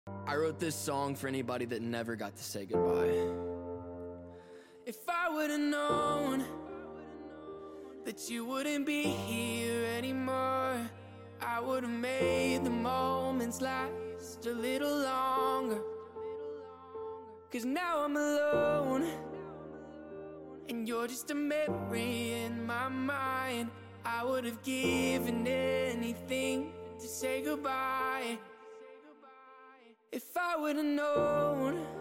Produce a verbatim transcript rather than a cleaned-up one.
I wrote this song for anybody that never got to say goodbye. If I would've known that you wouldn't be here anymore, I would've made the moments last a little longer. Cause now I'm alone, and you're just a memory in my mind. I would've given anything to say goodbye. If I would've known